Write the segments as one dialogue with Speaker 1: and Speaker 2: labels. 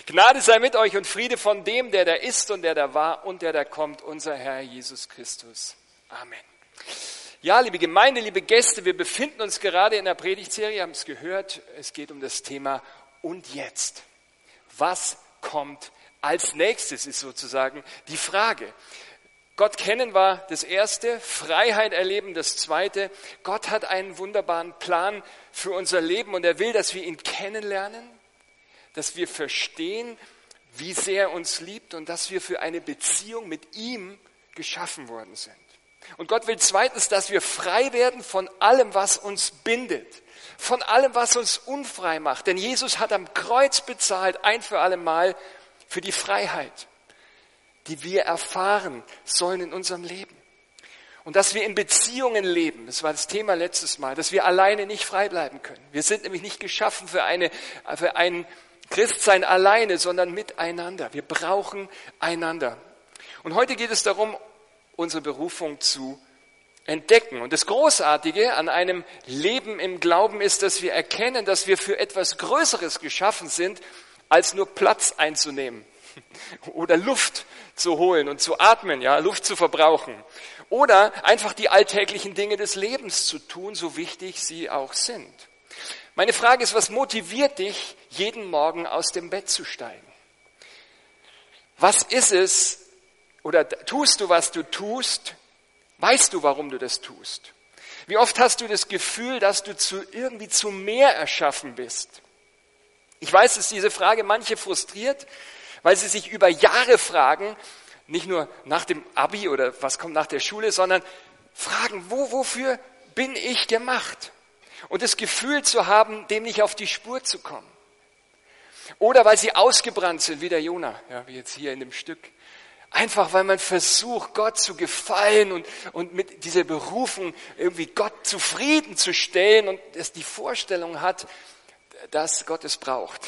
Speaker 1: Gnade sei mit euch und Friede von dem, der da ist und der da war und der da kommt, unser Herr Jesus Christus. Amen. Ja, liebe Gemeinde, liebe Gäste, wir befinden uns gerade in der Predigtserie, haben es gehört, es geht um das Thema Und jetzt. Was kommt als nächstes, ist sozusagen die Frage. Gott kennen war das Erste, Freiheit erleben das Zweite. Gott hat einen wunderbaren Plan für unser Leben und er will, dass wir ihn kennenlernen, dass wir verstehen, wie sehr er uns liebt und dass wir für eine Beziehung mit ihm geschaffen worden sind. Und Gott will zweitens, dass wir frei werden von allem, was uns bindet, von allem, was uns unfrei macht. Denn Jesus hat am Kreuz bezahlt, ein für alle Mal, für die Freiheit, die wir erfahren sollen in unserem Leben. Und dass wir in Beziehungen leben, das war das Thema letztes Mal, dass wir alleine nicht frei bleiben können. Wir sind nämlich nicht geschaffen für ein Christsein alleine, sondern miteinander. Wir brauchen einander. Und heute geht es darum, unsere Berufung zu entdecken. Und das Großartige an einem Leben im Glauben ist, dass wir erkennen, dass wir für etwas Größeres geschaffen sind, als nur Platz einzunehmen oder Luft zu holen und zu atmen, ja, Luft zu verbrauchen. Oder einfach die alltäglichen Dinge des Lebens zu tun, so wichtig sie auch sind. Meine Frage ist, was motiviert dich, jeden Morgen aus dem Bett zu steigen? Was ist es, oder tust du, was du tust? Weißt du, warum du das tust? Wie oft hast du das Gefühl, dass du irgendwie zu mehr erschaffen bist? Ich weiß, dass diese Frage manche frustriert, weil sie sich über Jahre fragen, nicht nur nach dem Abi oder was kommt nach der Schule, sondern fragen, wofür bin ich gemacht? Und das Gefühl zu haben, dem nicht auf die Spur zu kommen. Oder weil sie ausgebrannt sind, wie der Jona, ja, wie jetzt hier in dem Stück. Einfach, weil man versucht, Gott zu gefallen und mit dieser Berufung irgendwie Gott zufriedenzustellen und es die Vorstellung hat, dass Gott es braucht.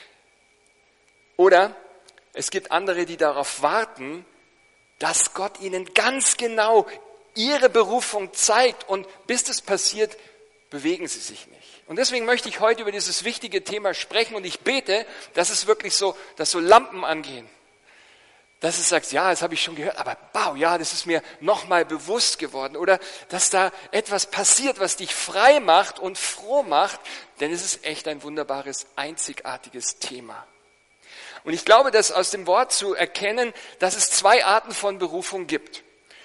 Speaker 1: Oder es gibt andere, die darauf warten, dass Gott ihnen ganz genau ihre Berufung zeigt und bis das passiert, bewegen sie sich nicht. Und deswegen möchte ich heute über dieses wichtige Thema sprechen und ich bete, dass es wirklich so, dass so Lampen angehen. Dass es sagt, ja, das habe ich schon gehört, aber wow, ja, das ist mir nochmal bewusst geworden. Oder dass da etwas passiert, was dich frei macht und froh macht, denn es ist echt ein wunderbares, einzigartiges Thema. Und ich glaube, dass aus dem Wort zu erkennen, dass es zwei Arten von Berufung gibt.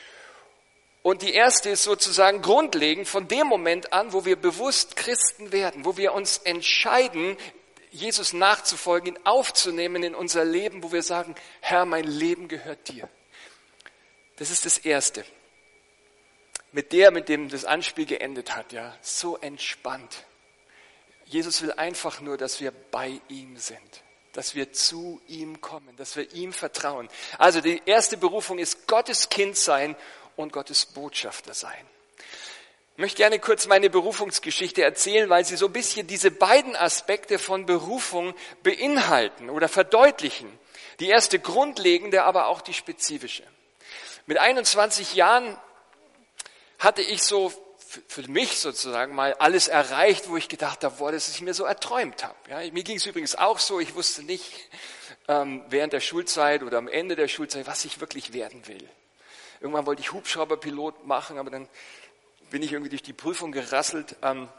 Speaker 1: Und die erste ist sozusagen grundlegend von dem Moment an, wo wir bewusst Christen werden, wo wir uns entscheiden, Jesus nachzufolgen, ihn aufzunehmen in unser Leben, wo wir sagen, Herr, mein Leben gehört dir. Das ist das Erste. Mit dem das Anspiel geendet hat, ja, so entspannt. Jesus will einfach nur, dass wir bei ihm sind, dass wir zu ihm kommen, dass wir ihm vertrauen. Also die erste Berufung ist Gottes Kind sein und Gottes Botschafter sein. Ich möchte gerne kurz meine Berufungsgeschichte erzählen, weil sie so ein bisschen diese beiden Aspekte von Berufung beinhalten oder verdeutlichen. Die erste grundlegende, aber auch die spezifische. Mit 21 Jahren hatte ich so für mich sozusagen mal alles erreicht, wo ich gedacht habe, das ich mir so erträumt habe. Ja, mir ging es übrigens auch so, ich wusste nicht während der Schulzeit oder am Ende der Schulzeit, was ich wirklich werden will. Irgendwann wollte ich Hubschrauberpilot machen, aber dann bin ich irgendwie durch die Prüfung gerasselt,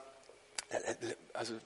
Speaker 1: also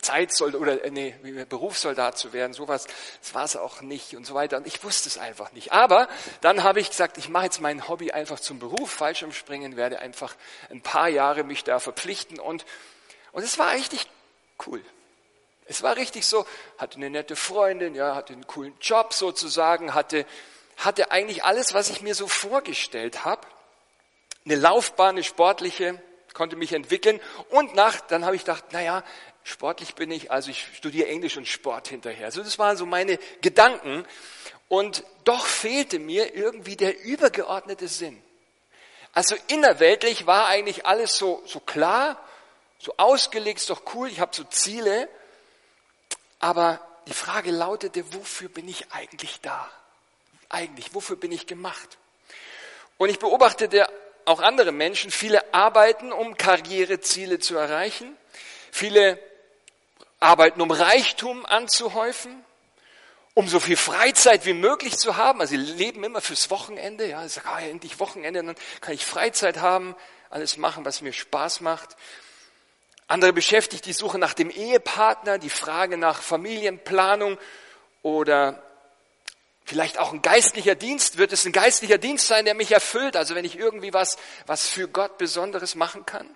Speaker 1: Berufssoldat zu werden, sowas, das war es auch nicht und so weiter. Und ich wusste es einfach nicht. Aber dann habe ich gesagt, ich mache jetzt mein Hobby einfach zum Beruf, Fallschirmspringen, werde einfach ein paar Jahre mich da verpflichten und es war richtig cool. Es war richtig so, hatte eine nette Freundin, ja, hatte einen coolen Job sozusagen, hatte eigentlich alles, was ich mir so vorgestellt habe. Eine Laufbahn, eine sportliche, konnte mich entwickeln und dann habe ich gedacht, sportlich bin ich, also ich studiere Englisch und Sport hinterher. Also das waren so meine Gedanken und doch fehlte mir irgendwie der übergeordnete Sinn. Also innerweltlich war eigentlich alles so klar, so ausgelegt, ist doch cool, ich habe so Ziele, aber die Frage lautete, wofür bin ich eigentlich da? Eigentlich, wofür bin ich gemacht? Und ich beobachtete auch andere Menschen, viele arbeiten, um Karriereziele zu erreichen. Viele arbeiten, um Reichtum anzuhäufen. um so viel Freizeit wie möglich zu haben. Also sie leben immer fürs Wochenende. Ja, ich sage, endlich Wochenende, dann kann ich Freizeit haben, alles machen, was mir Spaß macht. Andere Beschäftigte, die suchen nach dem Ehepartner, die Frage nach Familienplanung oder vielleicht auch ein geistlicher Dienst. Wird es ein geistlicher Dienst sein, der mich erfüllt? Also wenn ich irgendwie was für Gott Besonderes machen kann?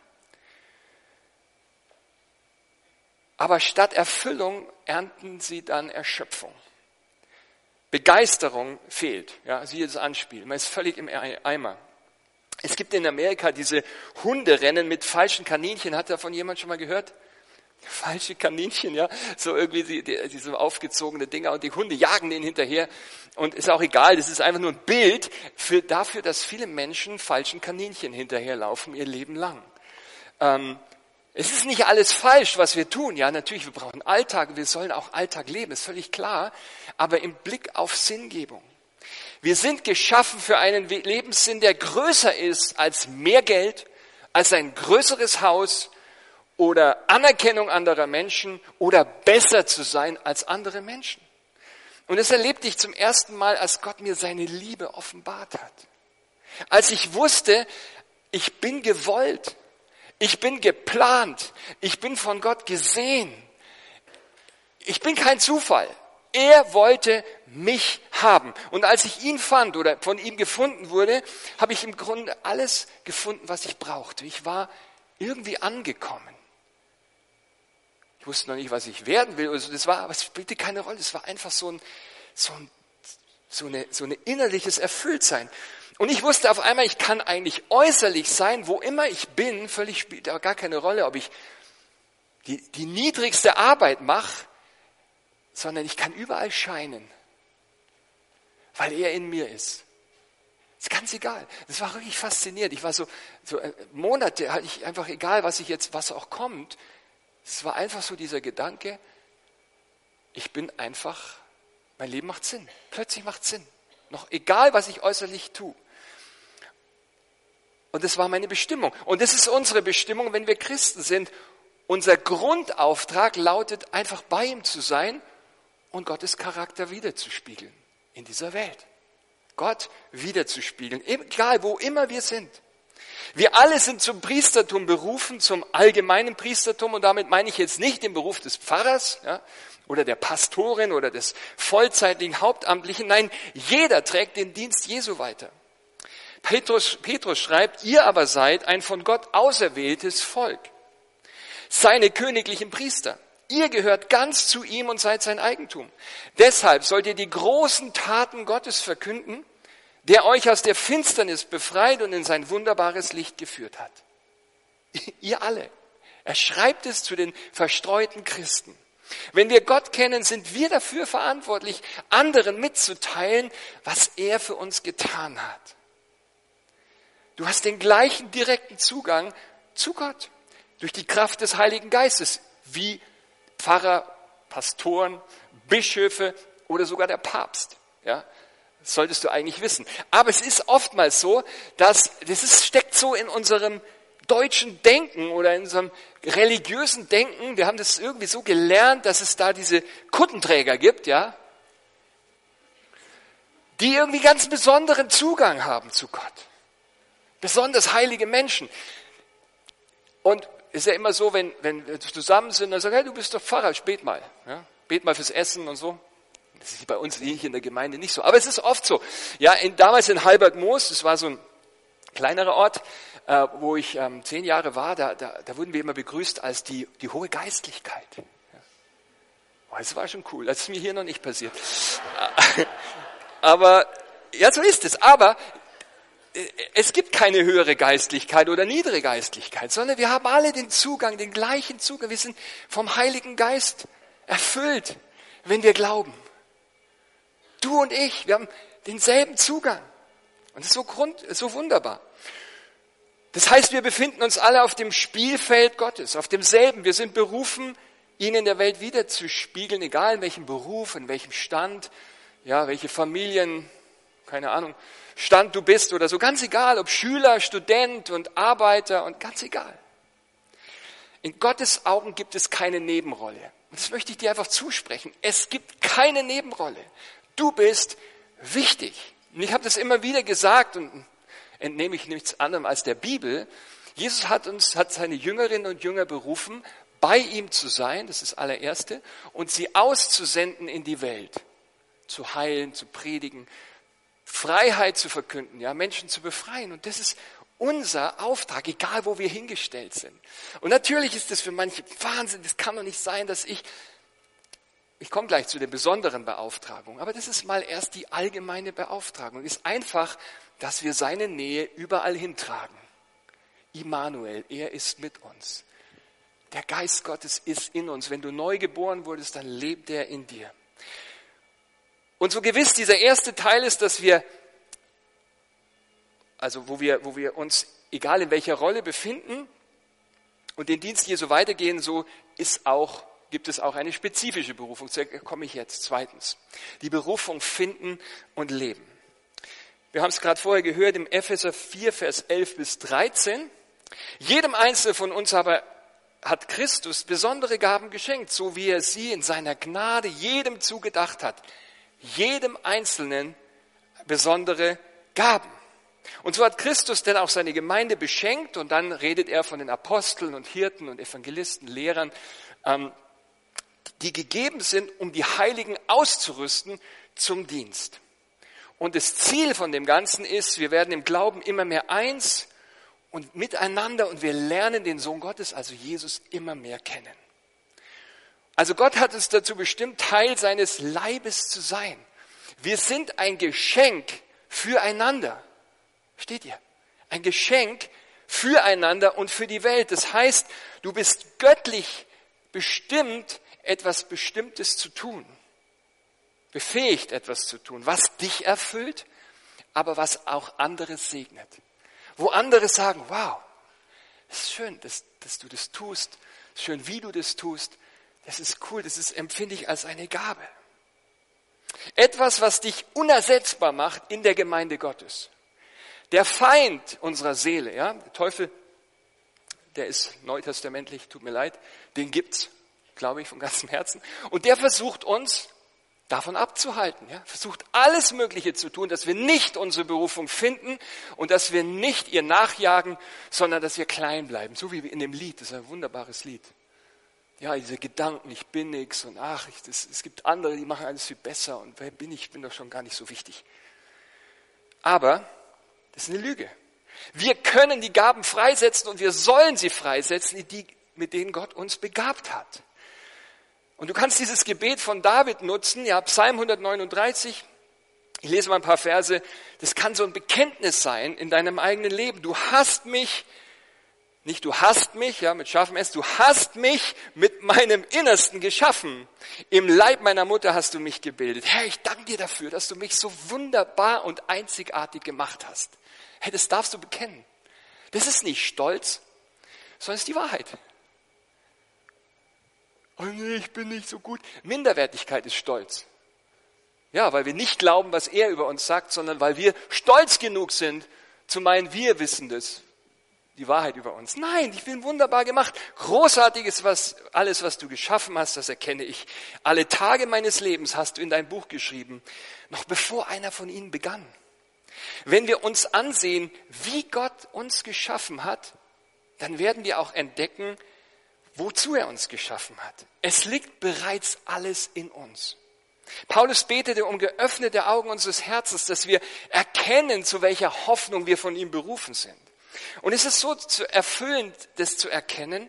Speaker 1: Aber statt Erfüllung ernten sie dann Erschöpfung. Begeisterung fehlt. Ja, siehe das Anspiel. Man ist völlig im Eimer. Es gibt in Amerika diese Hunderennen mit falschen Kaninchen. Hat davon jemand schon mal gehört? Falsche Kaninchen, ja. So irgendwie diese aufgezogene Dinger und die Hunde jagen denen hinterher. Und ist auch egal, das ist einfach nur ein Bild dafür, dass viele Menschen falschen Kaninchen hinterherlaufen ihr Leben lang. Es ist nicht alles falsch, was wir tun. Ja, natürlich, wir brauchen Alltag, wir sollen auch Alltag leben, ist völlig klar. Aber im Blick auf Sinngebung. Wir sind geschaffen für einen Lebenssinn, der größer ist als mehr Geld, als ein größeres Haus oder Anerkennung anderer Menschen oder besser zu sein als andere Menschen. Und das erlebte ich zum ersten Mal, als Gott mir seine Liebe offenbart hat. Als ich wusste, ich bin gewollt, ich bin geplant, ich bin von Gott gesehen. Ich bin kein Zufall. Er wollte mich haben. Und als ich ihn fand oder von ihm gefunden wurde, habe ich im Grunde alles gefunden, was ich brauchte. Ich war irgendwie angekommen. Ich wusste noch nicht, was ich werden will. Also das war, aber es spielte keine Rolle. Es war einfach so ein innerliches Erfülltsein. Und ich wusste auf einmal, ich kann eigentlich äußerlich sein, wo immer ich bin, völlig spielt auch gar keine Rolle, ob ich die niedrigste Arbeit mache, sondern ich kann überall scheinen, weil er in mir ist. Ist ganz egal. Das war wirklich faszinierend. Ich war so Monate, hatte ich einfach egal, was auch kommt. Es war einfach so dieser Gedanke, ich bin einfach, mein Leben macht Sinn. Plötzlich macht Sinn. Noch egal, was ich äußerlich tue. Und das war meine Bestimmung. Und das ist unsere Bestimmung, wenn wir Christen sind. Unser Grundauftrag lautet, einfach bei ihm zu sein und Gottes Charakter wiederzuspiegeln in dieser Welt. Gott wiederzuspiegeln, egal wo immer wir sind. Wir alle sind zum Priestertum berufen, zum allgemeinen Priestertum, und damit meine ich jetzt nicht den Beruf des Pfarrers, ja, oder der Pastorin oder des vollzeitlichen Hauptamtlichen. Nein, jeder trägt den Dienst Jesu weiter. Petrus schreibt, ihr aber seid ein von Gott auserwähltes Volk, seine königlichen Priester. Ihr gehört ganz zu ihm und seid sein Eigentum. Deshalb sollt ihr die großen Taten Gottes verkünden, der euch aus der Finsternis befreit und in sein wunderbares Licht geführt hat. Ihr alle. Er schreibt es zu den verstreuten Christen. Wenn wir Gott kennen, sind wir dafür verantwortlich, anderen mitzuteilen, was er für uns getan hat. Du hast den gleichen direkten Zugang zu Gott durch die Kraft des Heiligen Geistes, wie Pfarrer, Pastoren, Bischöfe oder sogar der Papst. Ja, das solltest du eigentlich wissen. Aber es ist oftmals so, steckt so in unserem deutschen Denken oder in unserem religiösen Denken. Wir haben das irgendwie so gelernt, dass es da diese Kuttenträger gibt, ja, die irgendwie ganz besonderen Zugang haben zu Gott. Besonders heilige Menschen. Und es ist ja immer so, wenn wir zusammen sind, dann sagen, hey, du bist doch Pfarrer, bet mal. Ja? Bet mal fürs Essen und so. Das ist bei uns hier in der Gemeinde nicht so. Aber es ist oft so. Ja, damals in Halberg-Moos, das war so ein kleinerer Ort, wo ich 10 Jahre war, da wurden wir immer begrüßt als die hohe Geistlichkeit. Ja. Oh, das war schon cool. Das ist mir hier noch nicht passiert. Aber, ja, so ist es. Aber es gibt keine höhere Geistlichkeit oder niedere Geistlichkeit, sondern wir haben alle den Zugang, den gleichen Zugang. Wir sind vom Heiligen Geist erfüllt, wenn wir glauben. Du und ich, wir haben denselben Zugang. Und das ist so wunderbar. Das heißt, wir befinden uns alle auf dem Spielfeld Gottes, auf demselben. Wir sind berufen, ihn in der Welt wiederzuspiegeln, egal in welchem Beruf, in welchem Stand, ja, welche Familien, keine Ahnung, Stand du bist oder so, ganz egal, ob Schüler, Student und Arbeiter und ganz egal. In Gottes Augen gibt es keine Nebenrolle. Und das möchte ich dir einfach zusprechen. Es gibt keine Nebenrolle. Du bist wichtig. Und ich habe das immer wieder gesagt und entnehme ich nichts anderem als der Bibel. Jesus hat seine Jüngerinnen und Jünger berufen, bei ihm zu sein, das ist das allererste, und sie auszusenden in die Welt. Zu heilen, zu predigen, Freiheit zu verkünden, ja, Menschen zu befreien. Und das ist unser Auftrag, egal wo wir hingestellt sind. Und natürlich ist das für manche Wahnsinn, das kann doch nicht sein, dass ich komme gleich zu der besonderen Beauftragung, aber das ist mal erst die allgemeine Beauftragung. Ist einfach, dass wir seine Nähe überall hintragen. Immanuel, er ist mit uns. Der Geist Gottes ist in uns. Wenn du neu geboren wurdest, dann lebt er in dir. Und so gewiss dieser erste Teil ist, dass wir, also wo wir uns, egal in welcher Rolle befinden und den Dienst Jesu weitergehen, so gibt es auch eine spezifische Berufung. Zu der komme ich jetzt. Zweitens, die Berufung finden und leben. Wir haben es gerade vorher gehört im Epheser 4, Vers 11 bis 13. Jedem Einzelnen von uns aber hat Christus besondere Gaben geschenkt, so wie er sie in seiner Gnade jedem zugedacht hat. Jedem Einzelnen besondere Gaben. Und so hat Christus dann auch seine Gemeinde beschenkt und dann redet er von den Aposteln und Hirten und Evangelisten, Lehrern, die gegeben sind, um die Heiligen auszurüsten zum Dienst. Und das Ziel von dem Ganzen ist, wir werden im Glauben immer mehr eins und miteinander und wir lernen den Sohn Gottes, also Jesus, immer mehr kennen. Also Gott hat uns dazu bestimmt, Teil seines Leibes zu sein. Wir sind ein Geschenk füreinander. Versteht ihr? Ein Geschenk füreinander und für die Welt. Das heißt, du bist göttlich bestimmt, etwas Bestimmtes zu tun. Befähigt, etwas zu tun, was dich erfüllt, aber was auch andere segnet. Wo andere sagen, wow, es ist schön, dass du das tust, es ist schön, wie du das tust, das ist cool, empfinde ich als eine Gabe. Etwas, was dich unersetzbar macht in der Gemeinde Gottes. Der Feind unserer Seele, ja, der Teufel, der ist neutestamentlich, tut mir leid, den gibt's, glaube ich, von ganzem Herzen. Und der versucht uns davon abzuhalten, ja, versucht alles Mögliche zu tun, dass wir nicht unsere Berufung finden und dass wir nicht ihr nachjagen, sondern dass wir klein bleiben. So wie in dem Lied, das ist ein wunderbares Lied. Ja, diese Gedanken, ich bin nix und es gibt andere, die machen alles viel besser und wer bin ich? Ich bin doch schon gar nicht so wichtig. Aber das ist eine Lüge. Wir können die Gaben freisetzen und wir sollen sie freisetzen, mit denen Gott uns begabt hat. Und du kannst dieses Gebet von David nutzen, ja, Psalm 139, ich lese mal ein paar Verse, das kann so ein Bekenntnis sein in deinem eigenen Leben. Du hast mich, nicht du hast mich, ja, mit scharfem S, du hast mich mit meinem Innersten geschaffen. Im Leib meiner Mutter hast du mich gebildet. Herr, ich danke dir dafür, dass du mich so wunderbar und einzigartig gemacht hast. Hey, das darfst du bekennen. Das ist nicht Stolz, sondern es ist die Wahrheit. Oh nee, ich bin nicht so gut. Minderwertigkeit ist Stolz. Ja, weil wir nicht glauben, was er über uns sagt, sondern weil wir stolz genug sind, zu meinen, wir wissen das, die Wahrheit über uns. Nein, ich bin wunderbar gemacht. Großartig ist alles, was du geschaffen hast, das erkenne ich. Alle Tage meines Lebens hast du in dein Buch geschrieben, noch bevor einer von ihnen begann. Wenn wir uns ansehen, wie Gott uns geschaffen hat, dann werden wir auch entdecken, wozu er uns geschaffen hat. Es liegt bereits alles in uns. Paulus betete um geöffnete Augen unseres Herzens, dass wir erkennen, zu welcher Hoffnung wir von ihm berufen sind. Und es ist so erfüllend, das zu erkennen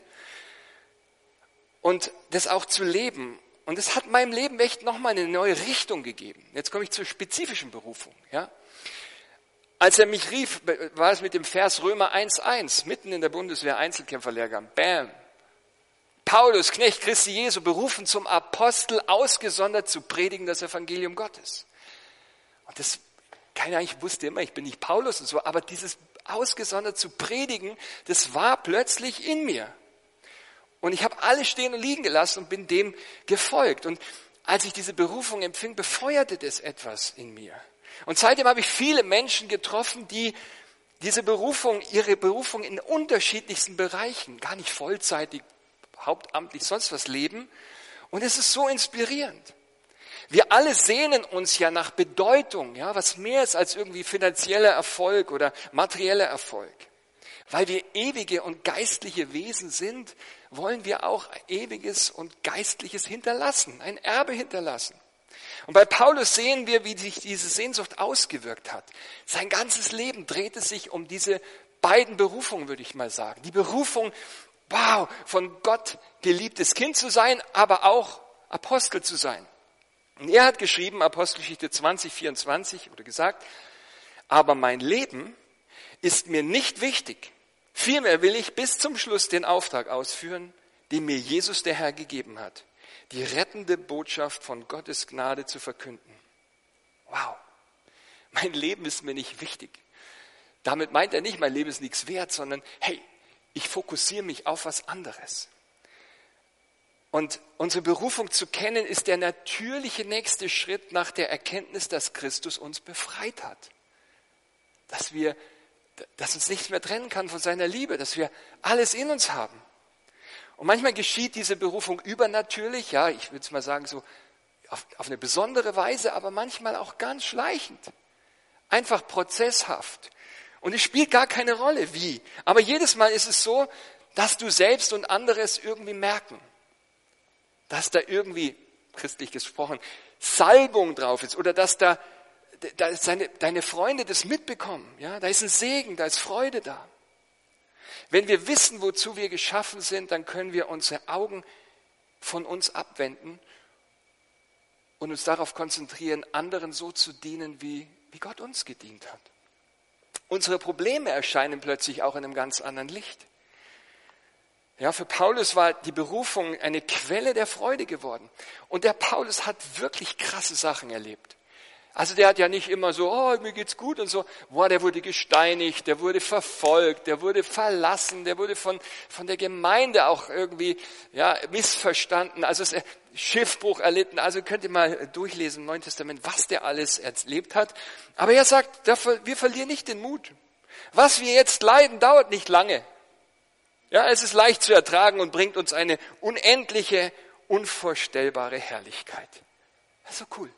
Speaker 1: und das auch zu leben. Und es hat meinem Leben echt nochmal eine neue Richtung gegeben. Jetzt komme ich zur spezifischen Berufung. Ja? Als er mich rief, war es mit dem Vers Römer 1,1, mitten in der Bundeswehr-Einzelkämpferlehrgang. Bam! Paulus, Knecht Christi Jesu, berufen zum Apostel, ausgesondert zu predigen das Evangelium Gottes. Und das, keiner eigentlich wusste immer, ich bin nicht Paulus und so, aber dieses ausgesondert zu predigen, das war plötzlich in mir. Und ich habe alles stehen und liegen gelassen und bin dem gefolgt. Und als ich diese Berufung empfing, befeuerte das etwas in mir. Und seitdem habe ich viele Menschen getroffen, die ihre Berufung in unterschiedlichsten Bereichen, gar nicht vollzeitig, hauptamtlich, sonst was leben Und es ist so inspirierend. Wir alle sehnen uns ja nach Bedeutung, ja, was mehr ist als irgendwie finanzieller Erfolg oder materieller Erfolg. Weil wir ewige und geistliche Wesen sind, wollen wir auch ewiges und geistliches hinterlassen, ein Erbe hinterlassen. Und bei Paulus sehen wir, wie sich diese Sehnsucht ausgewirkt hat. Sein ganzes Leben drehte sich um diese beiden Berufungen, würde ich mal sagen. Die Berufung, wow, von Gott geliebtes Kind zu sein, aber auch Apostel zu sein. Und er hat geschrieben, Apostelgeschichte 20,24, oder gesagt, aber mein Leben ist mir nicht wichtig. Vielmehr will ich bis zum Schluss den Auftrag ausführen, den mir Jesus der Herr gegeben hat, die rettende Botschaft von Gottes Gnade zu verkünden. Wow, mein Leben ist mir nicht wichtig. Damit meint er nicht, mein Leben ist nichts wert, sondern hey, ich fokussiere mich auf was anderes. Und unsere Berufung zu kennen ist der natürliche nächste Schritt nach der Erkenntnis, dass Christus uns befreit hat. Dass uns nichts mehr trennen kann von seiner Liebe, dass wir alles in uns haben. Und manchmal geschieht diese Berufung übernatürlich, ja, ich würde es mal sagen, so auf eine besondere Weise, aber manchmal auch ganz schleichend. Einfach prozesshaft. Und es spielt gar keine Rolle, wie. Aber jedes Mal ist es so, dass du selbst und andere es irgendwie merken. Dass da irgendwie, christlich gesprochen, Salbung drauf ist oder dass da deine Freunde das mitbekommen. Ja, da ist ein Segen, da ist Freude da. Wenn wir wissen, wozu wir geschaffen sind, dann können wir unsere Augen von uns abwenden und uns darauf konzentrieren, anderen so zu dienen, wie Gott uns gedient hat. Unsere Probleme erscheinen plötzlich auch in einem ganz anderen Licht. Ja, für Paulus war die Berufung eine Quelle der Freude geworden. Und der Paulus hat wirklich krasse Sachen erlebt. Also der hat ja nicht immer so, oh, mir geht's gut und so. Boah, der wurde gesteinigt, der wurde verfolgt, der wurde verlassen, der wurde von der Gemeinde auch irgendwie missverstanden. Also Schiffbruch erlitten. Also könnt ihr mal durchlesen im Neuen Testament, was der alles erlebt hat. Aber er sagt, wir verlieren nicht den Mut. Was wir jetzt leiden, dauert nicht lange. Ja, es ist leicht zu ertragen und bringt uns eine unendliche, unvorstellbare Herrlichkeit. Das ist so cool.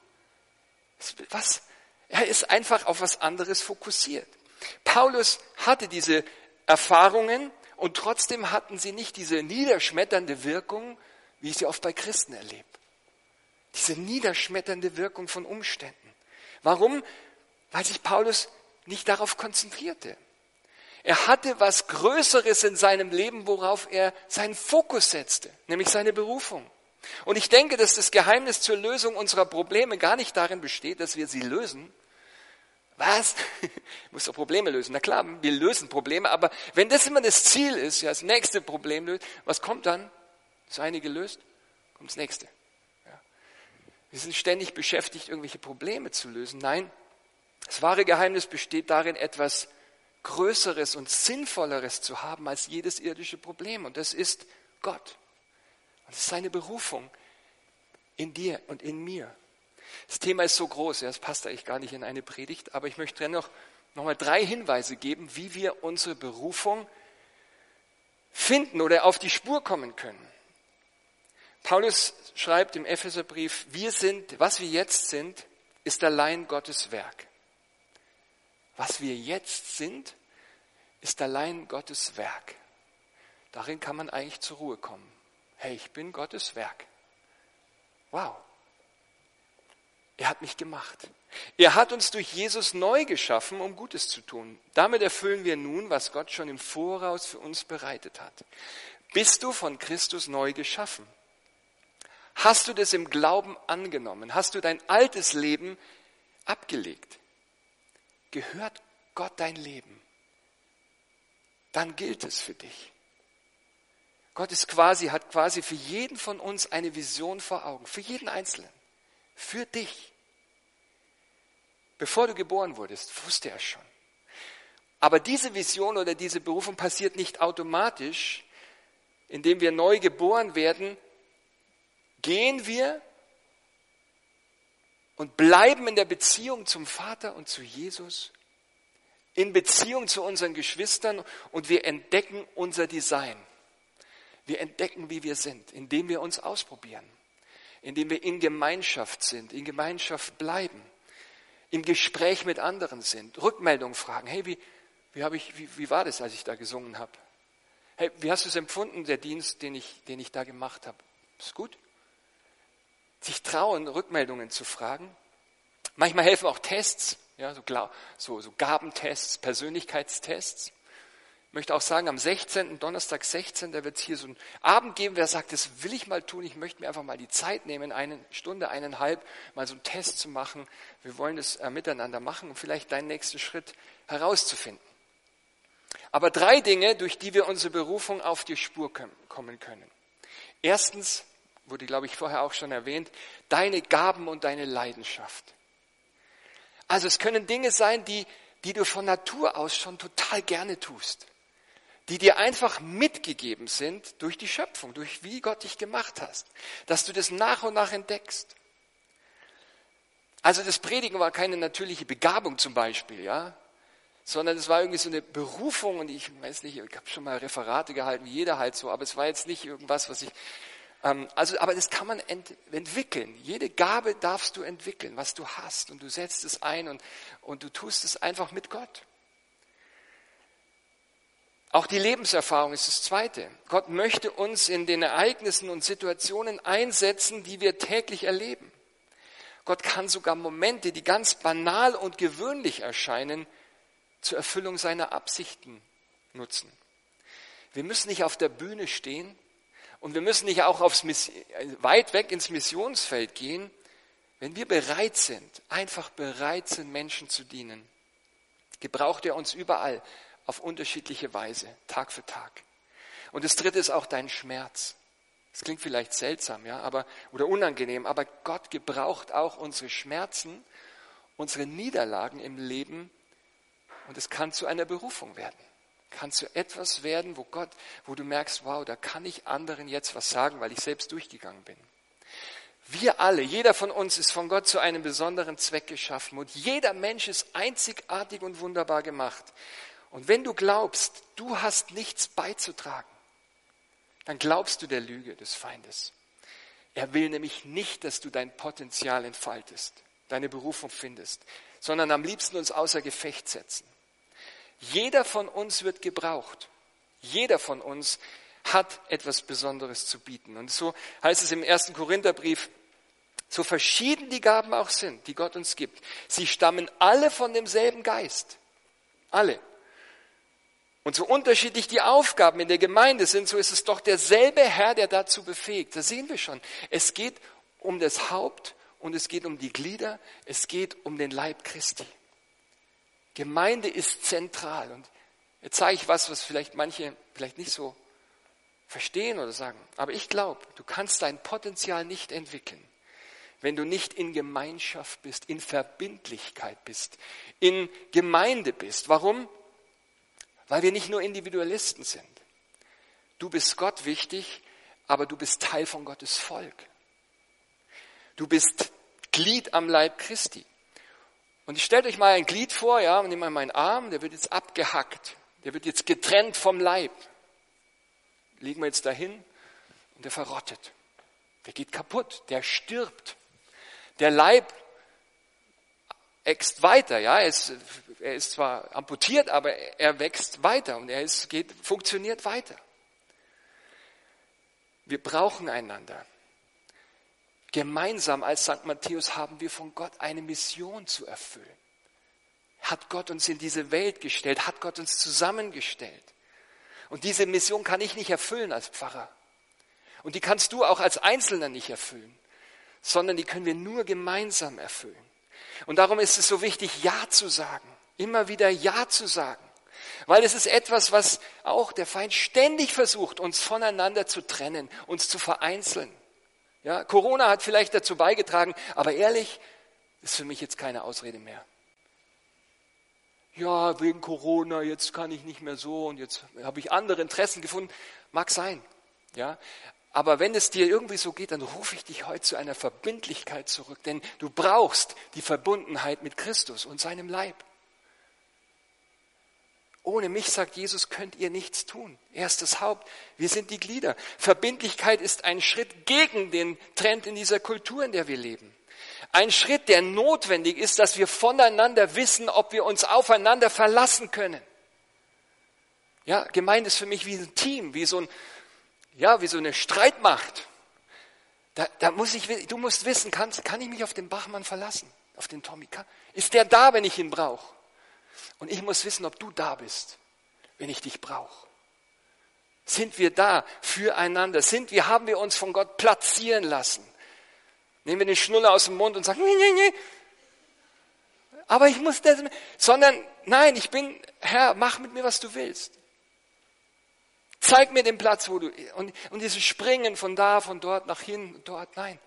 Speaker 1: Er ist einfach auf was anderes fokussiert. Paulus hatte diese Erfahrungen und trotzdem hatten sie nicht diese niederschmetternde Wirkung, wie ich sie oft bei Christen erlebe. Diese niederschmetternde Wirkung von Umständen. Warum? Weil sich Paulus nicht darauf konzentrierte. Er hatte was Größeres in seinem Leben, worauf er seinen Fokus setzte, nämlich seine Berufung. Und ich denke, dass das Geheimnis zur Lösung unserer Probleme gar nicht darin besteht, dass wir sie lösen. Was? Ich muss doch Probleme lösen. Na klar, wir lösen Probleme, aber wenn das immer das Ziel ist, ja, das nächste Problem löst, was kommt dann? Das eine gelöst, kommt das nächste. Ja. Wir sind ständig beschäftigt, irgendwelche Probleme zu lösen. Nein, das wahre Geheimnis besteht darin, etwas Größeres und Sinnvolleres zu haben als jedes irdische Problem. Und das ist Gott. Und das ist seine Berufung in dir und in mir. Das Thema ist so groß, ja, das passt eigentlich gar nicht in eine Predigt, aber ich möchte dennoch noch mal 3 Hinweise geben, wie wir unsere Berufung finden oder auf die Spur kommen können. Paulus schreibt im Epheserbrief, was wir jetzt sind, ist allein Gottes Werk. Was wir jetzt sind, ist allein Gottes Werk. Darin kann man eigentlich zur Ruhe kommen. Hey, ich bin Gottes Werk. Wow. Er hat mich gemacht. Er hat uns durch Jesus neu geschaffen, um Gutes zu tun. Damit erfüllen wir nun, was Gott schon im Voraus für uns bereitet hat. Bist du von Christus neu geschaffen? Hast du das im Glauben angenommen? Hast du dein altes Leben abgelegt? Gehört Gott dein Leben? Dann gilt es für dich. Gott hat quasi für jeden von uns eine Vision vor Augen, für jeden Einzelnen, für dich. Bevor du geboren wurdest, wusste er schon. Aber diese Vision oder diese Berufung passiert nicht automatisch, indem wir neu geboren werden, gehen wir und bleiben in der Beziehung zum Vater und zu Jesus, in Beziehung zu unseren Geschwistern und wir entdecken unser Design. Wir entdecken, wie wir sind, indem wir uns ausprobieren. indem wir in Gemeinschaft sind, in Gemeinschaft bleiben, im Gespräch mit anderen sind, Rückmeldungen fragen. Hey, wie war das, als ich da gesungen habe? Hey, wie hast du es empfunden, der Dienst, den ich da gemacht habe? Ist gut? Sich trauen, Rückmeldungen zu fragen. Manchmal helfen auch Tests, ja, so Gabentests, Persönlichkeitstests. Ich möchte auch sagen, am 16., Donnerstag 16., da wird es hier so einen Abend geben, wer sagt, das will ich mal tun, ich möchte mir einfach mal die Zeit nehmen, 1 Stunde, 1,5, mal so einen Test zu machen. Wir wollen das miteinander machen, um vielleicht deinen nächsten Schritt herauszufinden. Aber 3 Dinge, durch die wir unsere Berufung auf die Spur kommen können. Erstens, wurde, glaube ich, vorher auch schon erwähnt, deine Gaben und deine Leidenschaft. Also es können Dinge sein, die du von Natur aus schon total gerne tust, die dir einfach mitgegeben sind durch die Schöpfung, durch wie Gott dich gemacht hast, dass du das nach und nach entdeckst. Also das Predigen war keine natürliche Begabung zum Beispiel, ja, sondern es war irgendwie so eine Berufung und ich weiß nicht, ich habe schon mal Referate gehalten, wie jeder halt so, aber es war jetzt nicht irgendwas, was ich, aber das kann man entwickeln. Jede Gabe darfst du entwickeln, was du hast und du setzt es ein und du tust es einfach mit Gott. Auch die Lebenserfahrung ist das Zweite. Gott möchte uns in den Ereignissen und Situationen einsetzen, die wir täglich erleben. Gott kann sogar Momente, die ganz banal und gewöhnlich erscheinen, zur Erfüllung seiner Absichten nutzen. Wir müssen nicht auf der Bühne stehen und wir müssen nicht auch weit weg ins Missionsfeld gehen, wenn wir bereit sind, einfach bereit sind, Menschen zu dienen. Gebraucht er uns überall auf unterschiedliche Weise, Tag für Tag. Und das Dritte ist auch dein Schmerz. Das klingt vielleicht seltsam, ja, oder unangenehm, aber Gott gebraucht auch unsere Schmerzen, unsere Niederlagen im Leben und es kann zu einer Berufung werden. Kann zu etwas werden, wo du merkst, wow, da kann ich anderen jetzt was sagen, weil ich selbst durchgegangen bin. Wir alle, jeder von uns ist von Gott zu einem besonderen Zweck geschaffen und jeder Mensch ist einzigartig und wunderbar gemacht. Und wenn du glaubst, du hast nichts beizutragen, dann glaubst du der Lüge des Feindes. Er will nämlich nicht, dass du dein Potenzial entfaltest, deine Berufung findest, sondern am liebsten uns außer Gefecht setzen. Jeder von uns wird gebraucht. Jeder von uns hat etwas Besonderes zu bieten. Und so heißt es im 1. Korintherbrief, so verschieden die Gaben auch sind, die Gott uns gibt, sie stammen alle von demselben Geist. Alle. Und so unterschiedlich die Aufgaben in der Gemeinde sind, so ist es doch derselbe Herr, der dazu befähigt. Da sehen wir schon. Es geht um das Haupt und es geht um die Glieder. Es geht um den Leib Christi. Gemeinde ist zentral. Und jetzt sage ich was vielleicht manche vielleicht nicht so verstehen oder sagen. Aber ich glaube, du kannst dein Potenzial nicht entwickeln, wenn du nicht in Gemeinschaft bist, in Verbindlichkeit bist, in Gemeinde bist. Warum? Weil wir nicht nur Individualisten sind. Du bist Gott wichtig, aber du bist Teil von Gottes Volk. Du bist Glied am Leib Christi. Und stellt euch mal ein Glied vor, ja, und nehmt mal meinen Arm, der wird jetzt abgehackt. Der wird jetzt getrennt vom Leib. Legen wir jetzt dahin und der verrottet. Der geht kaputt, der stirbt. Der Leib wächst weiter, ja, er ist zwar amputiert, aber er wächst weiter und funktioniert weiter. Wir brauchen einander. Gemeinsam als St. Matthäus haben wir von Gott eine Mission zu erfüllen. Hat Gott uns in diese Welt gestellt, hat Gott uns zusammengestellt. Und diese Mission kann ich nicht erfüllen als Pfarrer. Und die kannst du auch als Einzelner nicht erfüllen, sondern die können wir nur gemeinsam erfüllen. Und darum ist es so wichtig, Ja zu sagen. Immer wieder Ja zu sagen. Weil es ist etwas, was auch der Feind ständig versucht, uns voneinander zu trennen, uns zu vereinzeln. Ja, Corona hat vielleicht dazu beigetragen, aber ehrlich, ist für mich jetzt keine Ausrede mehr. Ja, wegen Corona, jetzt kann ich nicht mehr so und jetzt habe ich andere Interessen gefunden. Mag sein, ja. Aber wenn es dir irgendwie so geht, dann rufe ich dich heute zu einer Verbindlichkeit zurück, denn du brauchst die Verbundenheit mit Christus und seinem Leib. Ohne mich, sagt Jesus, könnt ihr nichts tun. Er ist das Haupt, wir sind die Glieder. Verbindlichkeit ist ein Schritt gegen den Trend in dieser Kultur, in der wir leben. Ein Schritt, der notwendig ist, dass wir voneinander wissen, ob wir uns aufeinander verlassen können. Ja, Gemeinde ist für mich wie ein Team, wie so eine Streitmacht. Du musst wissen, kann ich mich auf den Bachmann verlassen, auf den Tommy? Ist der da, wenn ich ihn brauche? Und ich muss wissen, ob du da bist, wenn ich dich brauche. Sind wir da füreinander? Haben wir uns von Gott platzieren lassen? Nehmen wir den Schnuller aus dem Mund und sagen, nee. Aber ich muss das, sondern nein, Herr, mach mit mir, was du willst. Zeig mir den Platz, wo du, und dieses Springen von da, von dort nach hin, dort, nein.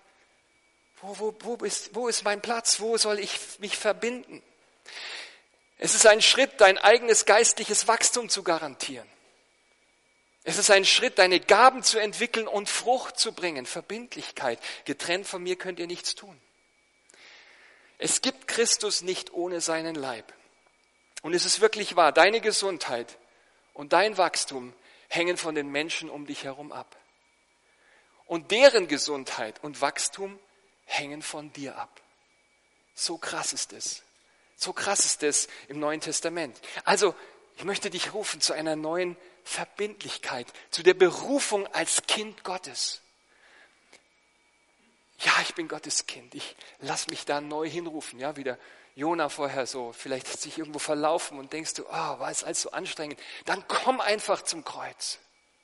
Speaker 1: Wo ist mein Platz? Wo soll ich mich verbinden? Es ist ein Schritt, dein eigenes geistliches Wachstum zu garantieren. Es ist ein Schritt, deine Gaben zu entwickeln und Frucht zu bringen. Verbindlichkeit. Getrennt von mir könnt ihr nichts tun. Es gibt Christus nicht ohne seinen Leib. Und es ist wirklich wahr, deine Gesundheit und dein Wachstum hängen von den Menschen um dich herum ab. Und deren Gesundheit und Wachstum hängen von dir ab. So krass ist es. So krass ist es im Neuen Testament. Also, ich möchte dich rufen zu einer neuen Verbindlichkeit, zu der Berufung als Kind Gottes. Ja, ich bin Gottes Kind. Ich lass mich da neu hinrufen. Ja, wie der Jona vorher so. Vielleicht hat sich irgendwo verlaufen und denkst du, war es alles so anstrengend. Dann komm einfach zum Kreuz.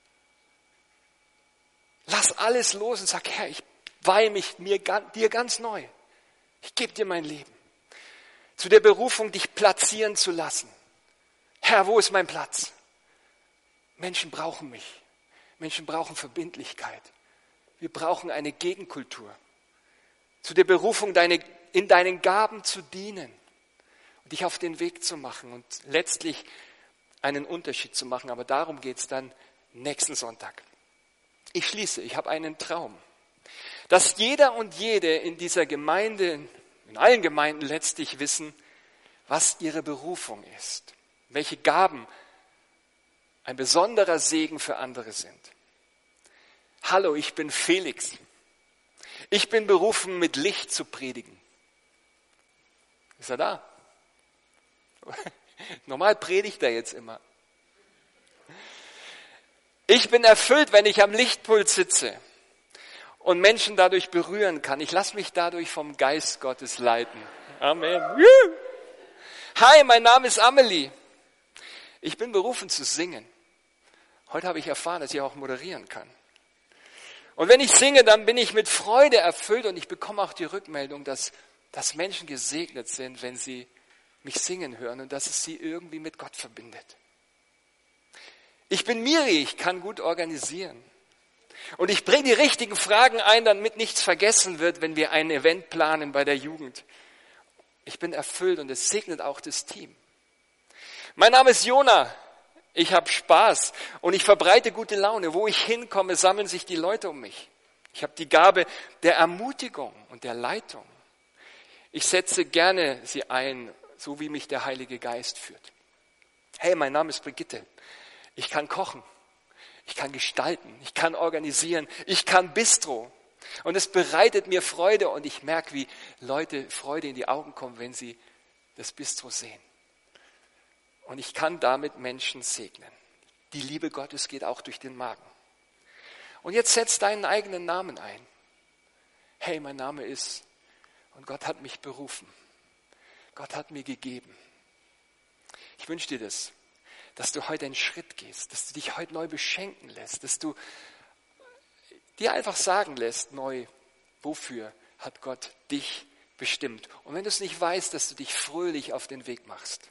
Speaker 1: Lass alles los und sag, Herr, ich weihe mich dir ganz neu. Ich gebe dir mein Leben. Zu der Berufung, dich platzieren zu lassen. Herr, wo ist mein Platz? Menschen brauchen mich. Menschen brauchen Verbindlichkeit. Wir brauchen eine Gegenkultur. Zu der Berufung, in deinen Gaben zu dienen und dich auf den Weg zu machen und letztlich einen Unterschied zu machen. Aber darum geht es dann nächsten Sonntag. Ich schließe, ich habe einen Traum, dass jeder und jede in dieser Gemeinde, in allen Gemeinden letztlich wissen, was ihre Berufung ist, welche Gaben ein besonderer Segen für andere sind. Hallo, ich bin Felix. Ich bin berufen, mit Licht zu predigen. Ist er da? Normal predigt er jetzt immer. Ich bin erfüllt, wenn ich am Lichtpult sitze und Menschen dadurch berühren kann. Ich lasse mich dadurch vom Geist Gottes leiten. Amen. Hi, mein Name ist Amelie. Ich bin berufen zu singen. Heute habe ich erfahren, dass ich auch moderieren kann. Und wenn ich singe, dann bin ich mit Freude erfüllt und ich bekomme auch die Rückmeldung, dass Menschen gesegnet sind, wenn sie mich singen hören und dass es sie irgendwie mit Gott verbindet. Ich bin Miri, ich kann gut organisieren. Und ich bringe die richtigen Fragen ein, damit nichts vergessen wird, wenn wir ein Event planen bei der Jugend. Ich bin erfüllt und es segnet auch das Team. Mein Name ist Jona. Ich habe Spaß und ich verbreite gute Laune. Wo ich hinkomme, sammeln sich die Leute um mich. Ich habe die Gabe der Ermutigung und der Leitung. Ich setze gerne sie ein, so wie mich der Heilige Geist führt. Hey, mein Name ist Brigitte. Ich kann kochen, ich kann gestalten, ich kann organisieren, ich kann Bistro. Und es bereitet mir Freude und ich merke, wie Leute Freude in die Augen kommen, wenn sie das Bistro sehen. Und ich kann damit Menschen segnen. Die Liebe Gottes geht auch durch den Magen. Und jetzt setz deinen eigenen Namen ein. Hey, mein Name ist, und Gott hat mich berufen. Gott hat mir gegeben. Ich wünsche dir das, dass du heute einen Schritt gehst, dass du dich heute neu beschenken lässt, dass du dir einfach sagen lässt, neu, wofür hat Gott dich bestimmt. Und wenn du es nicht weißt, dass du dich fröhlich auf den Weg machst.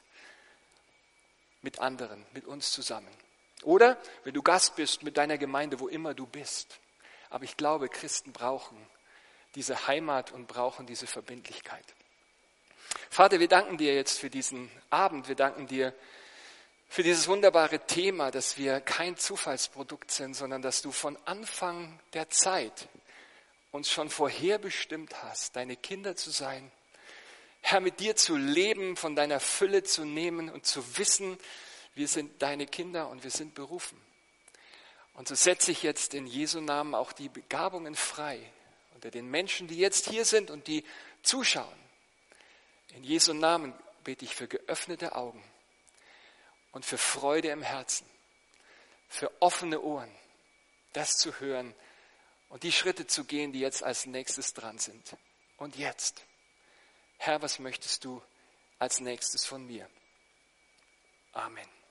Speaker 1: Mit anderen, mit uns zusammen. Oder, wenn du Gast bist, mit deiner Gemeinde, wo immer du bist. Aber ich glaube, Christen brauchen diese Heimat und brauchen diese Verbindlichkeit. Vater, wir danken dir jetzt für diesen Abend. Wir danken dir für dieses wunderbare Thema, dass wir kein Zufallsprodukt sind, sondern dass du von Anfang der Zeit uns schon vorherbestimmt hast, deine Kinder zu sein. Herr, mit dir zu leben, von deiner Fülle zu nehmen und zu wissen, Wir sind deine Kinder und wir sind berufen. Und so setze ich jetzt in Jesu Namen auch die Begabungen frei unter den Menschen, die jetzt hier sind und die zuschauen. In Jesu Namen bete ich für geöffnete Augen und für Freude im Herzen, für offene Ohren, das zu hören und die Schritte zu gehen, die jetzt als nächstes dran sind. Und jetzt, Herr, was möchtest du als nächstes von mir? Amen.